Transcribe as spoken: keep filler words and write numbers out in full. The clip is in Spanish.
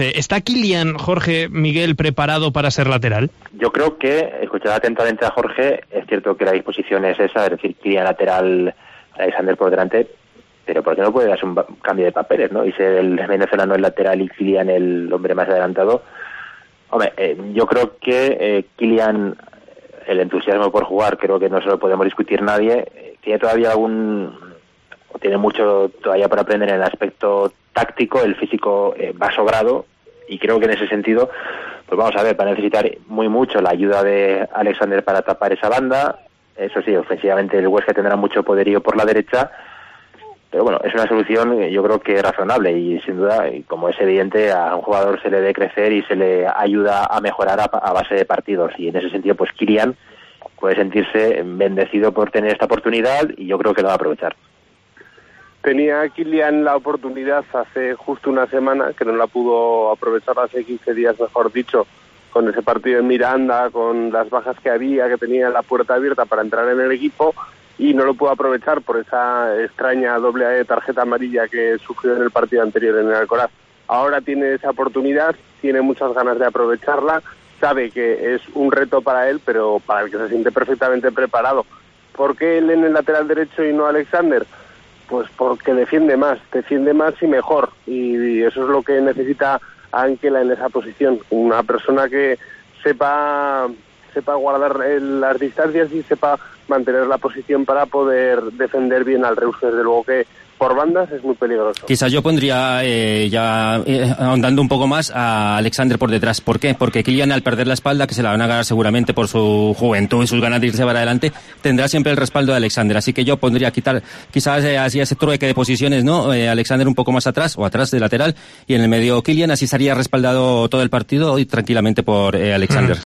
Eh, ¿Está Kylian, Jorge, Miguel, preparado para ser lateral? Yo creo que, escuchando atentamente a Jorge, es cierto que la disposición es esa, es decir, Kylian lateral, Alexander por delante, pero ¿por qué no puede darse un cambio de papeles, no? Y ser el venezolano el lateral y Kylian el hombre más adelantado. Hombre, eh, yo creo que eh, Kylian, el entusiasmo por jugar, creo que no se lo podemos discutir nadie. Eh, tiene todavía algún, tiene mucho todavía por aprender en el aspecto táctico, el físico eh, va sobrado, y creo que en ese sentido, pues vamos a ver, va a necesitar muy mucho la ayuda de Alexander para tapar esa banda. Eso sí, ofensivamente el Huesca tendrá mucho poderío por la derecha, pero bueno, es una solución yo creo que razonable, y sin duda, y como es evidente, a un jugador se le debe crecer y se le ayuda a mejorar a, a base de partidos, y en ese sentido pues Kylian puede sentirse bendecido por tener esta oportunidad, y yo creo que lo va a aprovechar. Tenía Kylian la oportunidad hace justo una semana, que no la pudo aprovechar hace quince días, mejor dicho, con ese partido en Miranda, con las bajas que había, que tenía la puerta abierta para entrar en el equipo, y no lo pudo aprovechar por esa extraña doble tarjeta amarilla que sufrió en el partido anterior en el Alcoraz. Ahora tiene esa oportunidad, tiene muchas ganas de aprovecharla, sabe que es un reto para él, pero para el que se siente perfectamente preparado. ¿Por qué él en el lateral derecho y no Alexander? Pues porque defiende más, defiende más y mejor, y eso es lo que necesita Ángela en esa posición, una persona que sepa sepa guardar el, las distancias y sepa mantener la posición para poder defender bien al Reus. Desde luego que por bandas es muy peligroso. Quizás yo pondría, eh, ya eh, ahondando un poco más, a Alexander por detrás. ¿Por qué? Porque Kylian, al perder la espalda, que se la van a ganar seguramente por su juventud y sus ganas de irse para adelante, tendrá siempre el respaldo de Alexander. Así que yo pondría quitar quizás eh, así ese trueque de posiciones, ¿no? Eh, Alexander un poco más atrás o atrás de lateral, y en el medio Kylian, así estaría respaldado todo el partido y tranquilamente por eh, Alexander.